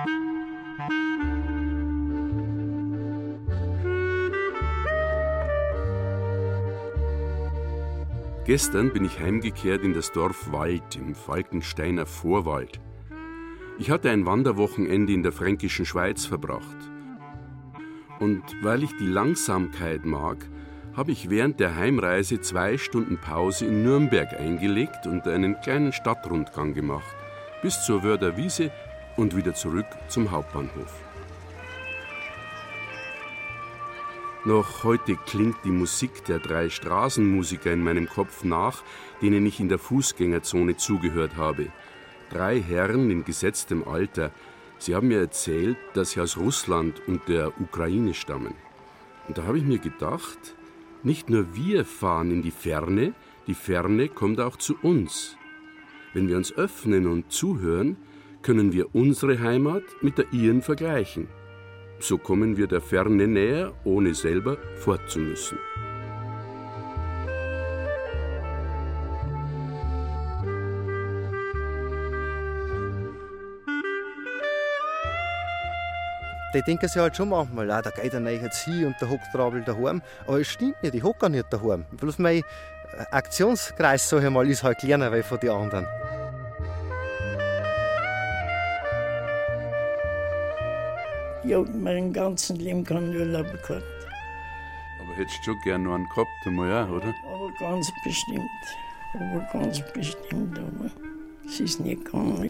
Gestern bin ich heimgekehrt in das Dorf Wald im Falkensteiner Vorwald. Ich hatte ein Wanderwochenende in der fränkischen Schweiz verbracht. Und weil ich die Langsamkeit mag, habe ich während der Heimreise 2 Stunden Pause in Nürnberg eingelegt und einen kleinen Stadtrundgang gemacht, bis zur Wörder Wiese und wieder zurück zum Hauptbahnhof. Noch heute klingt die Musik der 3 Straßenmusiker in meinem Kopf nach, denen ich in der Fußgängerzone zugehört habe. 3 Herren in gesetztem Alter. Sie haben mir erzählt, dass sie aus Russland und der Ukraine stammen. Und da habe ich mir gedacht, nicht nur wir fahren in die Ferne kommt auch zu uns. Wenn wir uns öffnen und zuhören, können wir unsere Heimat mit der ihren vergleichen. So kommen wir der Ferne näher, ohne selber fortzumüssen. Die denken sich halt schon manchmal, da geht einer jetzt hin und der hockt Trabel daheim. Aber es stimmt nicht, ich hocke gar nicht daheim. Bloß mein Aktionskreis, sag ich mal, ist halt kleiner als von den anderen. Ich habe mein ganzes Leben keinen Urlaub gehabt. Aber hättest du schon gerne noch einen gehabt, einmal auch, oder? Aber ganz bestimmt. Aber es ist nicht gegangen.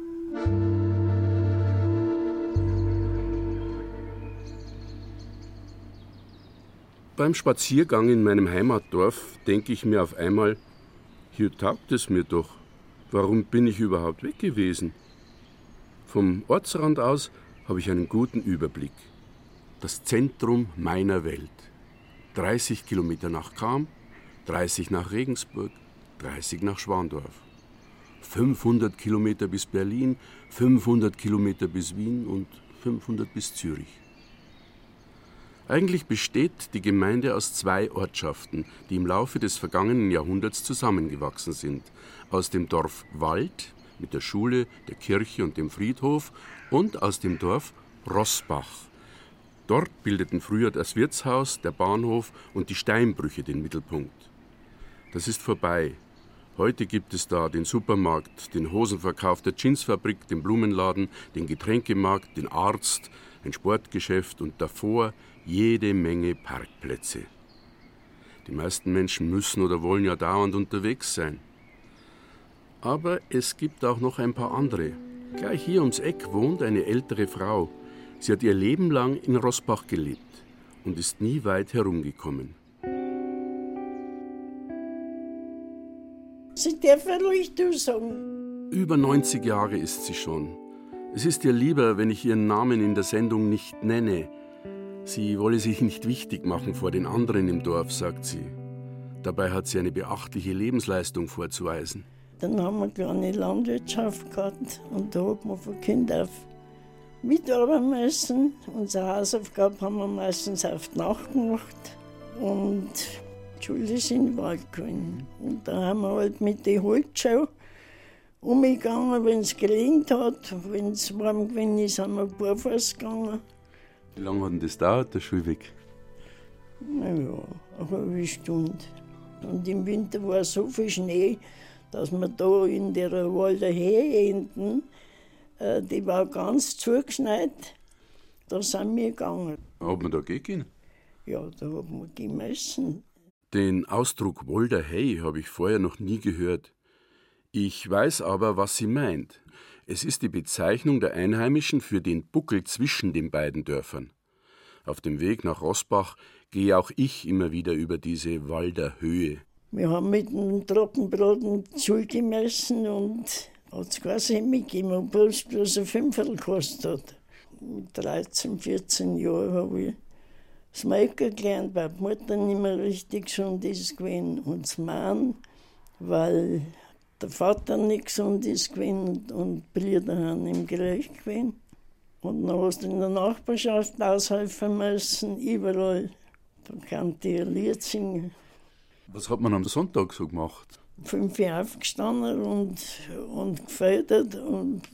Beim Spaziergang in meinem Heimatdorf denke ich mir auf einmal, hier taugt es mir doch. Warum bin ich überhaupt weg gewesen? Vom Ortsrand aus habe ich einen guten Überblick. Das Zentrum meiner Welt. 30 Kilometer nach Cham, 30 nach Regensburg, 30 nach Schwandorf. 500 Kilometer bis Berlin, 500 Kilometer bis Wien und 500 bis Zürich. Eigentlich besteht die Gemeinde aus 2 Ortschaften, die im Laufe des vergangenen Jahrhunderts zusammengewachsen sind. Aus dem Dorf Wald mit der Schule, der Kirche und dem Friedhof und aus dem Dorf Roßbach. Dort bildeten früher das Wirtshaus, der Bahnhof und die Steinbrüche den Mittelpunkt. Das ist vorbei. Heute gibt es da den Supermarkt, den Hosenverkauf der Jeansfabrik, den Blumenladen, den Getränkemarkt, den Arzt, ein Sportgeschäft und davor jede Menge Parkplätze. Die meisten Menschen müssen oder wollen ja dauernd unterwegs sein. Aber es gibt auch noch ein paar andere. Gleich hier ums Eck wohnt eine ältere Frau. Sie hat ihr Leben lang in Roßbach gelebt und ist nie weit herumgekommen. Sie dürfen ruhig du sagen. Über 90 Jahre ist sie schon. Es ist ihr lieber, wenn ich ihren Namen in der Sendung nicht nenne. Sie wolle sich nicht wichtig machen vor den anderen im Dorf, sagt sie. Dabei hat sie eine beachtliche Lebensleistung vorzuweisen. Dann haben wir eine kleine Landwirtschaft gehabt und da hat man von Kind auf mitarbeiten müssen. Unsere Hausaufgaben haben wir meistens auf die Nacht gemacht und die Schule ist in den Wald gegangen. Und da haben wir halt mit den Holzschau umgegangen, wenn es gelingt hat. Wenn es warm gewesen ist, haben wir barfuß gegangen. Wie lange hat denn das gedauert, der Schulweg? Naja, eine halbe Stunde. Und im Winter war so viel Schnee, dass wir da in der Walder Höhe hinten, die war ganz zugeschneit, da sind wir gegangen. Hat man da gehen? Ja, da hat man gemessen. Den Ausdruck Walder Hey habe ich vorher noch nie gehört. Ich weiß aber, was sie meint. Es ist die Bezeichnung der Einheimischen für den Buckel zwischen den beiden Dörfern. Auf dem Weg nach Roßbach gehe auch ich immer wieder über diese Walder Höhe. Wir haben mit dem Trockenbraten Schule gemessen und hat es kein Semi gegeben, obwohl es bloß ein Fünferl gekostet hat. Mit 13, 14 Jahren habe ich das Melken gelernt, weil die Mutter nicht mehr richtig gesund ist gewesen und das Mann, weil der Vater nicht gesund ist gewesen und die Brüder haben ihm gerecht gewesen. Und dann hast du in der Nachbarschaft aushelfen müssen, überall. Da kannte ich ein Lied singen. Was hat man am Sonntag so gemacht? 5 Uhr aufgestanden und gefördert und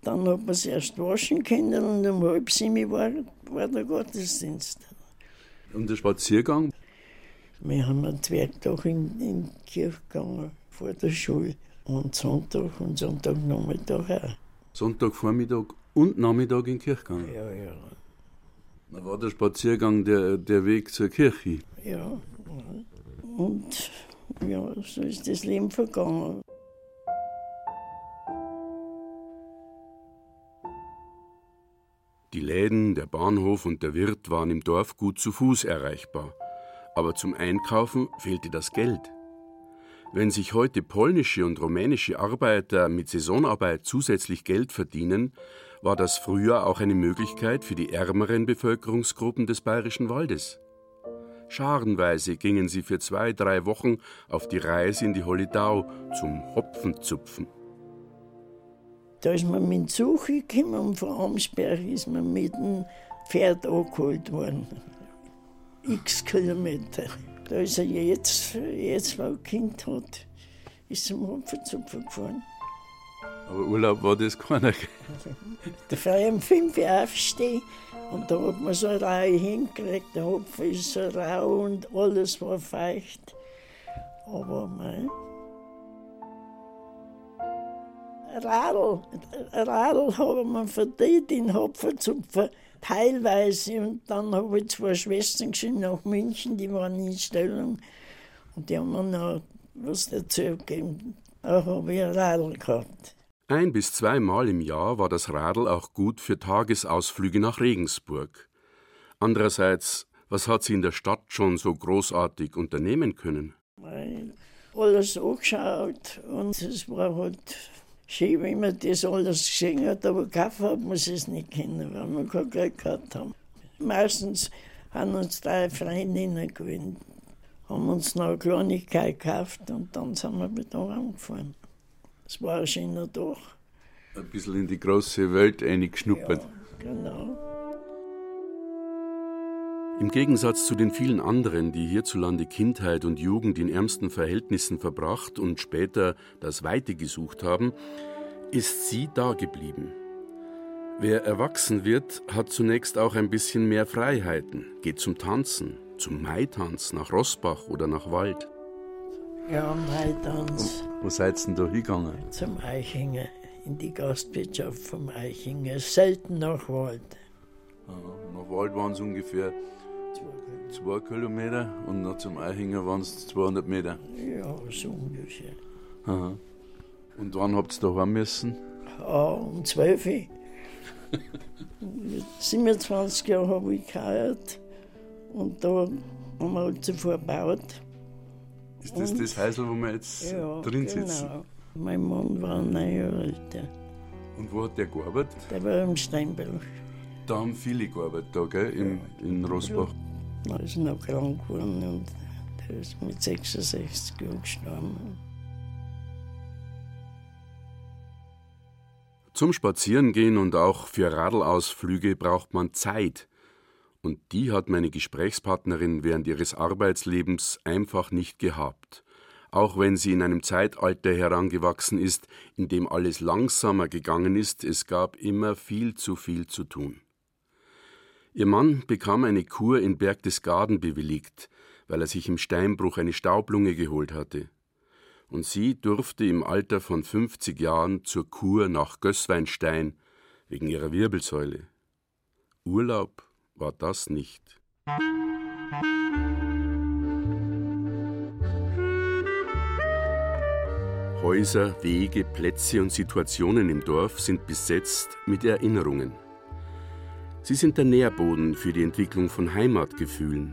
dann hat man es erst waschen können und um 6:30 war der Gottesdienst. Und der Spaziergang? Wir haben einen Zwergtag in die Kirche gegangen, vor der Schule. Und Sonntagnachmittag auch. Sonntagvormittag und Nachmittag in die Kirche gegangen? Ja, ja. Da war der Spaziergang der Weg zur Kirche? Ja. Und ja, so ist das Leben vergangen. Die Läden, der Bahnhof und der Wirt waren im Dorf gut zu Fuß erreichbar. Aber zum Einkaufen fehlte das Geld. Wenn sich heute polnische und rumänische Arbeiter mit Saisonarbeit zusätzlich Geld verdienen, war das früher auch eine Möglichkeit für die ärmeren Bevölkerungsgruppen des Bayerischen Waldes. Scharenweise gingen sie für 2-3 Wochen auf die Reise in die Holledau zum Hopfenzupfen. Da ist man mit dem Zug gekommen und von Amsberg ist man mit dem Pferd angeholt worden. X Kilometer. Da ist er jetzt, wo er Kind hat, ist zum Hopfenzupfen gefahren. Aber Urlaub war das keiner. Da frei um 5 Uhr aufstehen und da hat man so eine Reihe hingekriegt. Der Hopfen ist so rau und alles war feucht. Aber mein Radl haben wir verdient in Hopfenzupfen, teilweise. Und dann habe ich 2 Schwestern geschickt nach München, die waren in Stellung. Und die haben mir noch was dazu gegeben. Auch habe ich ein Radl gehabt. 1- bis 2 Mal im Jahr war das Radl auch gut für Tagesausflüge nach Regensburg. Andererseits, was hat sie in der Stadt schon so großartig unternehmen können? Alles angeschaut und es war halt schön, wenn man das alles gesehen hat, aber kaufen hat man es nicht können, weil wir kein Geld gehabt haben. Meistens haben uns 3 Freundinnen gewöhnt, haben uns noch eine Kleinigkeit gekauft und dann sind wir wieder angefahren. Es war ein schöner Tag. Ein bisschen in die große Welt eingeschnuppert. Ja, genau. Im Gegensatz zu den vielen anderen, die hierzulande Kindheit und Jugend in ärmsten Verhältnissen verbracht und später das Weite gesucht haben, ist sie dageblieben. Wer erwachsen wird, hat zunächst auch ein bisschen mehr Freiheiten, geht zum Tanzen, zum Maitanz nach Rossbach oder nach Wald. Ja, Maitanz. Wo seid ihr denn da hingegangen? Zum Eichinger, in die Gastwirtschaft vom Eichinger, selten nach Wald. Nach Wald waren es ungefähr 2 Kilometer und noch zum Eichinger waren es 200 Meter. Ja, so ungefähr. Aha. Und wann habt ihr daheim müssen? Um 12 Uhr. Mit 27 Jahren habe ich geheiratet und da haben wir halt zuvor gebaut. Ist das Häusl, wo wir jetzt drin sitzen? Genau. Mein Mann war 9 Jahre älter. Und wo hat der gearbeitet? Der war im Steinbruch. Da haben viele gearbeitet, da, gell? In Rossbach. Er ist noch krank geworden und der ist mit 66 Jahren gestorben. Zum Spazierengehen und auch für Radlausflüge braucht man Zeit. Und die hat meine Gesprächspartnerin während ihres Arbeitslebens einfach nicht gehabt. Auch wenn sie in einem Zeitalter herangewachsen ist, in dem alles langsamer gegangen ist, es gab immer viel zu tun. Ihr Mann bekam eine Kur in Berchtesgaden bewilligt, weil er sich im Steinbruch eine Staublunge geholt hatte. Und sie durfte im Alter von 50 Jahren zur Kur nach Gößweinstein wegen ihrer Wirbelsäule. Urlaub war das nicht. Häuser, Wege, Plätze und Situationen im Dorf sind besetzt mit Erinnerungen. Sie sind der Nährboden für die Entwicklung von Heimatgefühlen.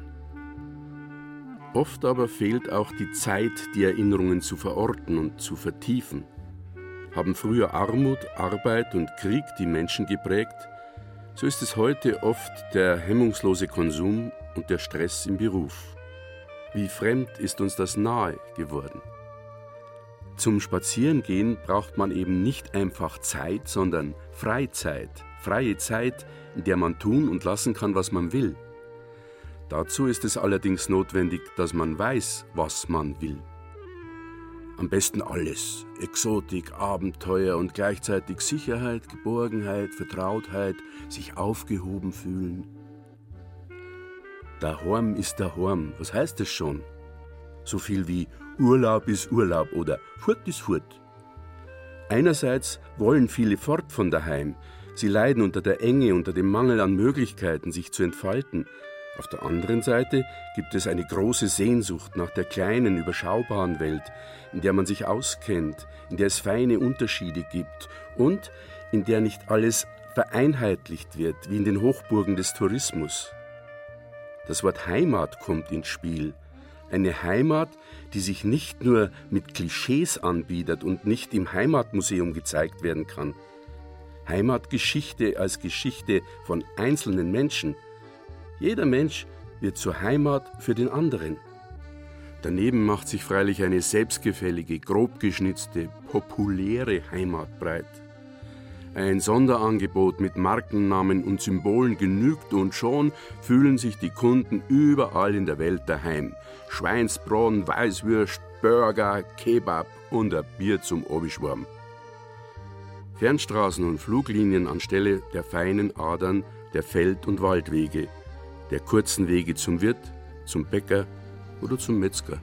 Oft aber fehlt auch die Zeit, die Erinnerungen zu verorten und zu vertiefen. Haben früher Armut, Arbeit und Krieg die Menschen geprägt, so ist es heute oft der hemmungslose Konsum und der Stress im Beruf. Wie fremd ist uns das nahe geworden. Zum Spazierengehen braucht man eben nicht einfach Zeit, sondern Freizeit. Freie Zeit, in der man tun und lassen kann, was man will. Dazu ist es allerdings notwendig, dass man weiß, was man will. Am besten alles. Exotik, Abenteuer und gleichzeitig Sicherheit, Geborgenheit, Vertrautheit, sich aufgehoben fühlen. Daheim ist daheim. Was heißt das schon? So viel wie Urlaub ist Urlaub oder Furt ist Furt. Einerseits wollen viele fort von daheim. Sie leiden unter der Enge, unter dem Mangel an Möglichkeiten, sich zu entfalten. Auf der anderen Seite gibt es eine große Sehnsucht nach der kleinen, überschaubaren Welt, in der man sich auskennt, in der es feine Unterschiede gibt und in der nicht alles vereinheitlicht wird, wie in den Hochburgen des Tourismus. Das Wort Heimat kommt ins Spiel. Eine Heimat, die sich nicht nur mit Klischees anbietet und nicht im Heimatmuseum gezeigt werden kann. Heimatgeschichte als Geschichte von einzelnen Menschen. Jeder Mensch wird zur Heimat für den anderen. Daneben macht sich freilich eine selbstgefällige, grob geschnitzte, populäre Heimat breit. Ein Sonderangebot mit Markennamen und Symbolen genügt und schon fühlen sich die Kunden überall in der Welt daheim. Schweinsbraten, Weißwürst, Burger, Kebab und ein Bier zum Obischwarm. Fernstraßen und Fluglinien anstelle der feinen Adern der Feld- und Waldwege, der kurzen Wege zum Wirt, zum Bäcker oder zum Metzger.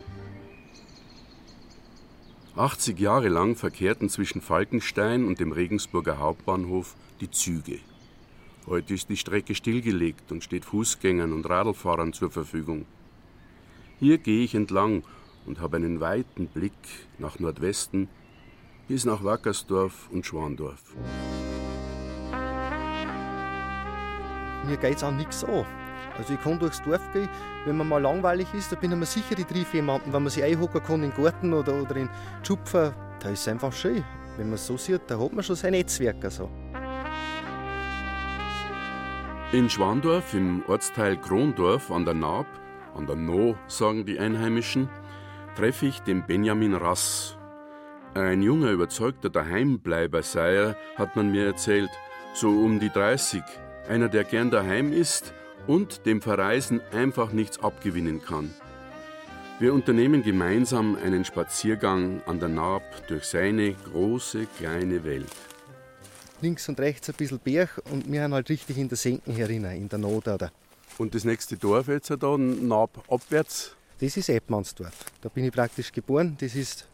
80 Jahre lang verkehrten zwischen Falkenstein und dem Regensburger Hauptbahnhof die Züge. Heute ist die Strecke stillgelegt und steht Fußgängern und Radlfahrern zur Verfügung. Hier gehe ich entlang und habe einen weiten Blick nach Nordwesten bis nach Wackersdorf und Schwandorf. Mir geht's auch nichts an. Also ich kann durchs Dorf gehen, wenn man mal langweilig ist, da bin ich mir sicher, ich treffe jemanden, wenn man sich einhocken kann in den Garten oder in die Schupfer, da ist es einfach schön. Wenn man es so sieht, da hat man schon sein Netzwerk. Also. In Schwandorf, im Ortsteil Krondorf an der Naab, an der No, sagen die Einheimischen, treffe ich den Benjamin Rass. Ein junger, überzeugter Daheimbleiber sei er, hat man mir erzählt, so um die 30. Einer, der gern daheim ist und dem Verreisen einfach nichts abgewinnen kann. Wir unternehmen gemeinsam einen Spaziergang an der Naab durch seine große, kleine Welt. Links und rechts ein bisschen Berg und wir sind halt richtig in der Senken herinnen, in der Not. Und das nächste Dorf jetzt da, Naab abwärts? Das ist Eppmannsdorf. Da bin ich praktisch geboren. Das ist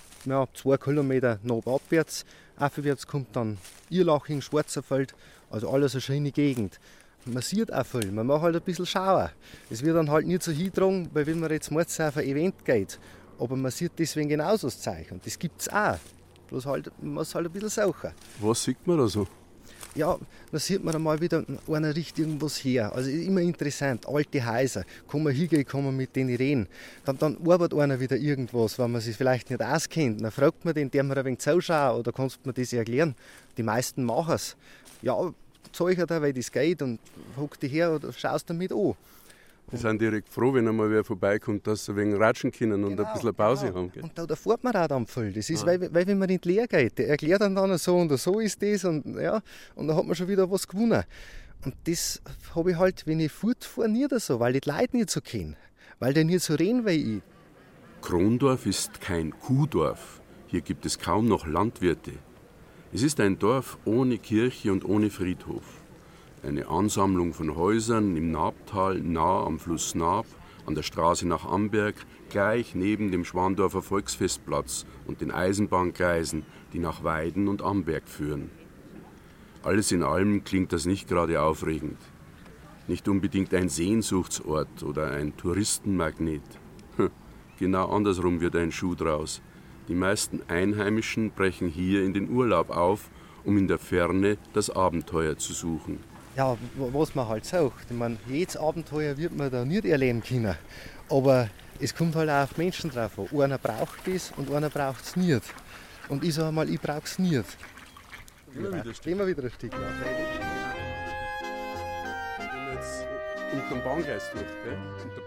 2 Kilometer Naab abwärts. Aufwärts kommt dann Irlaching, Schwarzerfeld, also alles eine schöne Gegend. Man sieht auch viel, man macht halt ein bisschen Schauer. Es wird dann halt nicht so hingetragen, weil wenn man jetzt morgens auf ein Event geht, aber man sieht deswegen genauso das Zeichen. Und das gibt es auch. Bloß halt, man muss halt ein bisschen suchen. Was sieht man da so? Ja, da sieht man einmal wieder, einer riecht irgendwas her. Also immer interessant, alte Häuser. Kann man hingehen, kann man mit denen reden. Dann arbeitet einer wieder irgendwas, wenn man sich vielleicht nicht auskennt. Dann fragt man den, der mir ein wenig zuschauen oder kannst du mir das erklären? Die meisten machen es. Ja, zeige dir, wie das geht und hock dich her oder schaust damit an. Die sind direkt froh, wenn einmal wer vorbeikommt, dass sie ein wenig ratschen können und ein bisschen Pause haben. Gell? Und da fährt man auch dann viel. Das ist, weil wenn man in die Lehre geht, der erklärt dann so und so ist das und ja, und dann hat man schon wieder was gewonnen. Und das habe ich halt, wenn ich fortfahre, nie so, weil ich die Leute nicht so kenne, weil die nicht so reden wie ich. Krondorf ist kein Kuhdorf. Hier gibt es kaum noch Landwirte. Es ist ein Dorf ohne Kirche und ohne Friedhof. Eine Ansammlung von Häusern im Naabtal, nah am Fluss Naab, an der Straße nach Amberg, gleich neben dem Schwandorfer Volksfestplatz und den Eisenbahngleisen, die nach Weiden und Amberg führen. Alles in allem klingt das nicht gerade aufregend. Nicht unbedingt ein Sehnsuchtsort oder ein Touristenmagnet. Genau andersrum wird ein Schuh draus. Die meisten Einheimischen brechen hier in den Urlaub auf, um in der Ferne das Abenteuer zu suchen. Ja, was man halt sagt. Ich meine, jedes Abenteuer wird man da nicht erleben können. Aber es kommt halt auch auf Menschen drauf an. Einer braucht das und einer braucht es nicht. Und ich sage mal, ich brauche es nicht. Immer wieder ein Stück. Unterm Bahngleis durch, gell?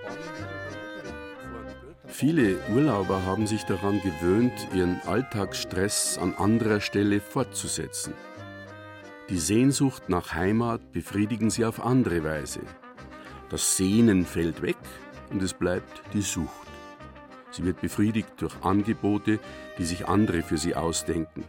Viele Urlauber haben sich daran gewöhnt, ihren Alltagsstress an anderer Stelle fortzusetzen. Die Sehnsucht nach Heimat befriedigen sie auf andere Weise. Das Sehnen fällt weg und es bleibt die Sucht. Sie wird befriedigt durch Angebote, die sich andere für sie ausdenken.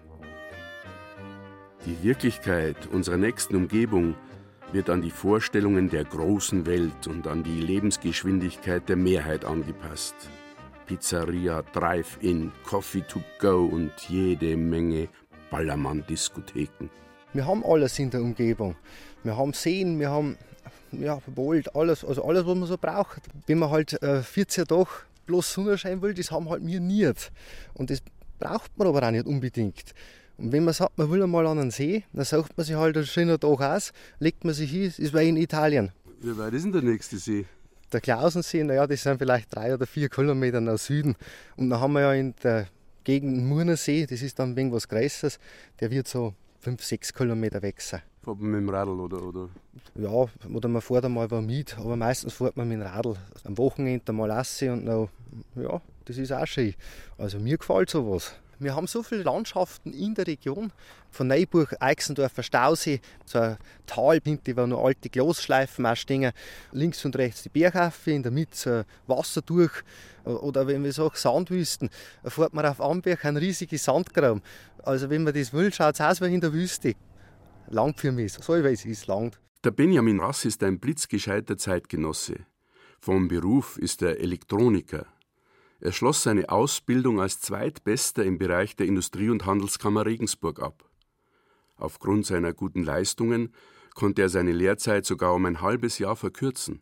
Die Wirklichkeit unserer nächsten Umgebung wird an die Vorstellungen der großen Welt und an die Lebensgeschwindigkeit der Mehrheit angepasst. Pizzeria, Drive-In, Coffee to go und jede Menge Ballermann-Diskotheken. Wir haben alles in der Umgebung. Wir haben Seen, wir haben Wald, alles, also alles, was man so braucht. Wenn man halt 14 Tage bloß Sonnenschein will, das haben halt wir nicht. Und das braucht man aber auch nicht unbedingt. Und wenn man sagt, man will einmal an einen See, dann sucht man sich halt einen schönen Tag aus, legt man sich hin, das ist wie in Italien. Wie weit ist denn der nächste See? Der Klausensee, das sind vielleicht 3 oder 4 Kilometer nach Süden. Und dann haben wir ja in der Gegend Murnersee, das ist dann ein wenig was Größeres, der wird so 5-6 Kilometer weg sein. Fährt man mit dem Radl oder? Ja, oder man fährt einmal mit, aber meistens fährt man mit dem Radl am Wochenende mal raus und dann, ja, das ist auch schön. Also mir gefällt sowas. Wir haben so viele Landschaften in der Region, von Neuburg, Eichsendorfer Stausee, so ein Tal, hinten wo noch alte Glasschleifen auch stehen, links und rechts die Bergaffe, in der Mitte so ein Wasser durch, oder wenn wir sagen Sandwüsten, da fährt man auf Amberg ein riesiges Sandgraben. Also wenn man das will, schaut es aus wie in der Wüste. Langt für mich, so wie es ist, langt. Der Benjamin Rass ist ein blitzgescheiter Zeitgenosse. Vom Beruf ist er Elektroniker. Er schloss seine Ausbildung als Zweitbester im Bereich der Industrie- und Handelskammer Regensburg ab. Aufgrund seiner guten Leistungen konnte er seine Lehrzeit sogar um ein halbes Jahr verkürzen.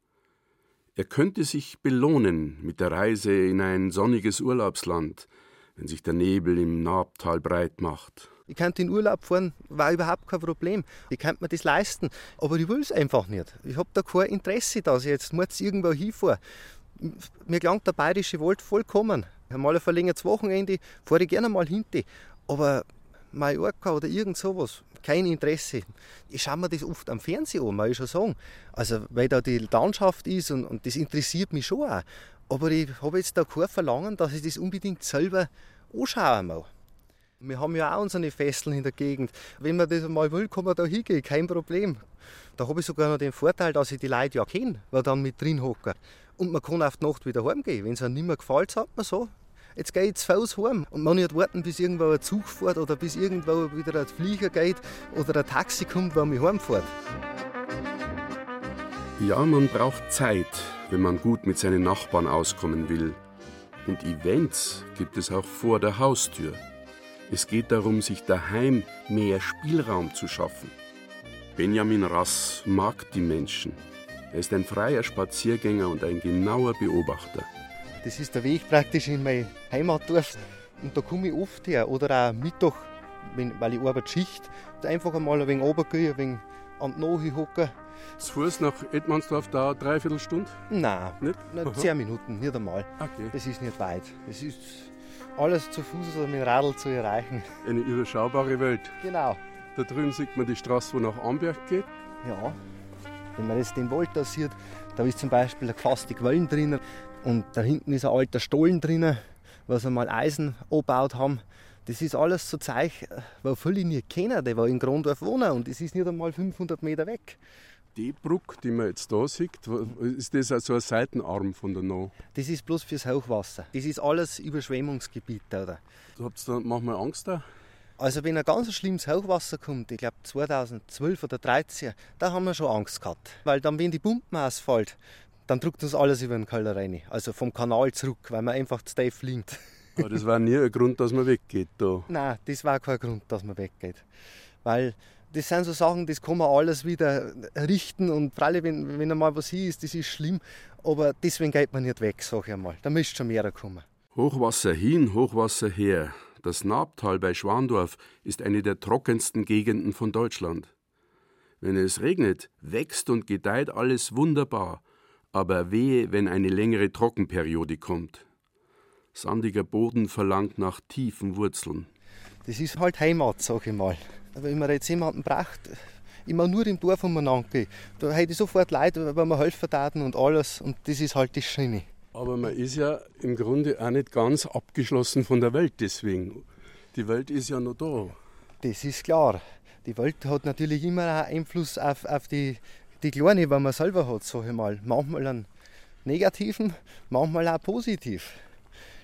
Er könnte sich belohnen mit der Reise in ein sonniges Urlaubsland, wenn sich der Nebel im Naabtal breit macht. Ich könnte in Urlaub fahren, war überhaupt kein Problem. Ich könnte mir das leisten, aber ich will es einfach nicht. Ich habe da kein Interesse, dass ich jetzt irgendwo hinfahre. Mir gelangt der bayerische Wald vollkommen. Einmal ein verlängertes Wochenende fahre ich gerne mal hinter. Aber Mallorca oder irgend sowas, kein Interesse. Ich schaue mir das oft am Fernsehen an, muss ich schon sagen. Also, weil da die Landschaft ist und das interessiert mich schon auch. Aber ich habe jetzt da kein Verlangen, dass ich das unbedingt selber anschauen muss. Wir haben ja auch unsere Festeln in der Gegend. Wenn man das mal will, kann man da hingehen, kein Problem. Da habe ich sogar noch den Vorteil, dass ich die Leute ja kenne, die dann mit drin hocken. Und man kann auf die Nacht wieder heimgehen. Wenn es einem nicht mehr gefällt, sagt man so, jetzt gehe ich zu Fuß heim. Und man nicht warten, bis irgendwo ein Zug fährt oder bis irgendwo wieder ein Flieger geht oder ein Taxi kommt, der mich heimfährt. Ja, man braucht Zeit, wenn man gut mit seinen Nachbarn auskommen will. Und Events gibt es auch vor der Haustür. Es geht darum, sich daheim mehr Spielraum zu schaffen. Benjamin Rass mag die Menschen. Er ist ein freier Spaziergänger und ein genauer Beobachter. Das ist der Weg praktisch in mein Heimatdorf. Und da komme ich oft her. Oder auch Mittag, weil ich arbeite Schicht. Einfach einmal ein wenig runtergehen, ein wenig an die Nahe hocken. Zu Fuß nach Edmandsdorf dauert 3/4 Stunde? Nein, nicht? 10 Minuten, nicht einmal. Okay. Das ist nicht weit. Das ist alles zu Fuß oder mit dem Radl zu erreichen. Eine überschaubare Welt. Genau. Da drüben sieht man die Straße, die nach Amberg geht. Ja, wenn man jetzt den Wald da sieht, da ist zum Beispiel eine gefasste Quellen drin und da hinten ist ein alter Stollen drin, was einmal Eisen angebaut haben. Das ist alles so Zeug, was viele nicht kennen, die in Grondorf wohnen und das ist nicht einmal 500 Meter weg. Die Brücke, die man jetzt da sieht, ist das also ein Seitenarm von der Nau? Das ist bloß fürs Hochwasser. Das ist alles Überschwemmungsgebiet. Oder? Habt ihr da manchmal Angst da? Also wenn ein ganz schlimmes Hochwasser kommt, ich glaube 2012 oder 2013, da haben wir schon Angst gehabt. Weil dann, wenn die Pumpen ausfällt, dann drückt uns alles über den Keller rein. Also vom Kanal zurück, weil man einfach zu tief liegt. Aber das war nie ein Grund, dass man weggeht da? Nein, das war kein Grund, dass man weggeht. Weil das sind so Sachen, das kann man alles wieder richten und freilich, wenn einmal was hier ist, das ist schlimm. Aber deswegen geht man nicht weg, sage ich einmal. Da müsste schon mehr kommen. Hochwasser hin, Hochwasser her. Das Naabtal bei Schwandorf ist eine der trockensten Gegenden von Deutschland. Wenn es regnet, wächst und gedeiht alles wunderbar. Aber wehe, wenn eine längere Trockenperiode kommt. Sandiger Boden verlangt nach tiefen Wurzeln. Das ist halt Heimat, sag ich mal. Aber wenn man jetzt jemanden braucht, immer nur im Dorf umeinander gehen, da hätte ich sofort Leute, weil wir helfen taten und alles. Und das ist halt das Schöne. Aber man ist ja im Grunde auch nicht ganz abgeschlossen von der Welt deswegen. Die Welt ist ja noch da. Das ist klar. Die Welt hat natürlich immer auch Einfluss auf die Kleine, die man selber hat, sag ich mal. Manchmal einen negativen, manchmal auch positiv.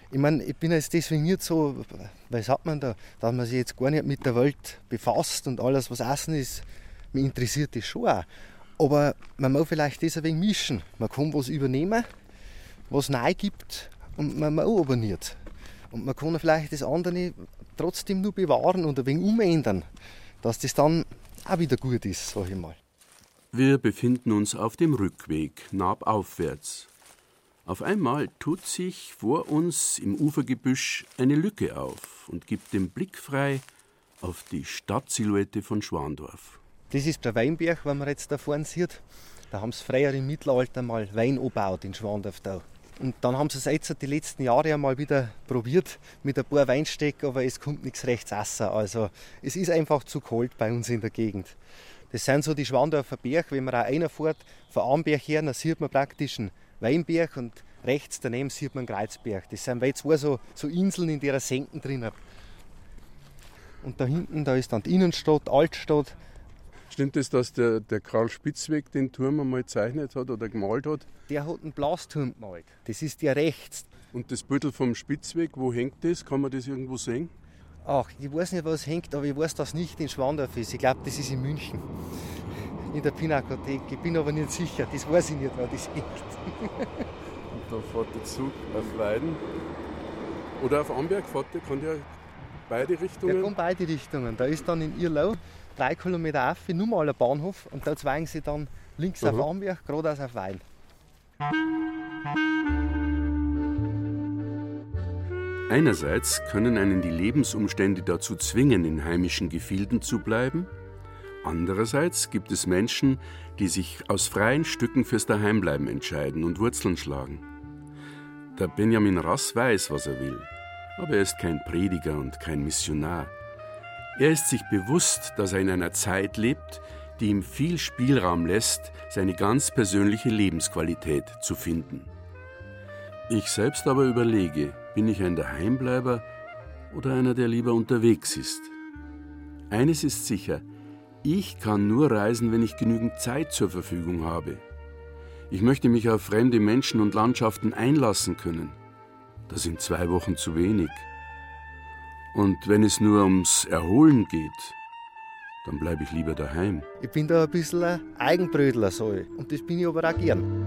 Ich meine, ich bin jetzt deswegen nicht so, was hat man da, dass man sich jetzt gar nicht mit der Welt befasst und alles, was Essen ist, mich interessiert das schon auch. Aber man muss vielleicht das ein wenig mischen. Man kann was übernehmen, was neu gibt und man auch abonniert. Und man kann vielleicht das andere trotzdem nur bewahren und ein wenig umändern, dass das dann auch wieder gut ist, sag ich mal. Wir befinden uns auf dem Rückweg, nabaufwärts. Auf einmal tut sich vor uns im Ufergebüsch eine Lücke auf und gibt den Blick frei auf die Stadtsilhouette von Schwandorf. Das ist der Weinberg, den man jetzt da vorne sieht. Da haben sie früher im Mittelalter mal Wein angebaut in Schwandorf da. Und dann haben sie es jetzt die letzten Jahre einmal wieder probiert mit ein paar Weinstecken, aber es kommt nichts rechts raus. Also es ist einfach zu kalt bei uns in der Gegend. Das sind so die Schwandorfer Berg. Wenn man auch reinfährt, von Amberg her, dann sieht man praktisch einen Weinberg und rechts daneben sieht man einen Kreuzberg. Das sind zwei so Inseln in der Senken drin. Und da hinten, da ist dann die Innenstadt, Altstadt. Stimmt es, dass der Karl Spitzweg den Turm einmal gezeichnet hat oder gemalt hat? Der hat einen Blasturm gemalt. Das ist der rechts. Und das Bildel vom Spitzweg, wo hängt das? Kann man das irgendwo sehen? Ach, ich weiß nicht, was hängt, aber ich weiß, dass nicht in Schwandorf ist. Ich glaube, das ist in München. In der Pinakothek. Ich bin aber nicht sicher. Das weiß ich nicht, wo das hängt. Und da fährt der Zug auf Weiden. Oder auf Amberg fährt der, kann der beide Richtungen? Der kann beide Richtungen. Da ist dann in Irlau 3 Kilometer rauf, nur mal ein Bahnhof. Und da zweigen sie dann links auf Amberg, geradeaus auf Weiden. Einerseits können einen die Lebensumstände dazu zwingen, in heimischen Gefilden zu bleiben. Andererseits gibt es Menschen, die sich aus freien Stücken fürs Daheimbleiben entscheiden und Wurzeln schlagen. Der Benjamin Rass weiß, was er will. Aber er ist kein Prediger und kein Missionar. Er ist sich bewusst, dass er in einer Zeit lebt, die ihm viel Spielraum lässt, seine ganz persönliche Lebensqualität zu finden. Ich selbst aber überlege, bin ich ein Daheimbleiber oder einer, der lieber unterwegs ist? Eines ist sicher, ich kann nur reisen, wenn ich genügend Zeit zur Verfügung habe. Ich möchte mich auf fremde Menschen und Landschaften einlassen können. Das sind 2 Wochen zu wenig. Und wenn es nur ums Erholen geht, dann bleibe ich lieber daheim. Ich bin da ein bisschen ein Eigenbrötler, so. Und das bin ich aber auch gern.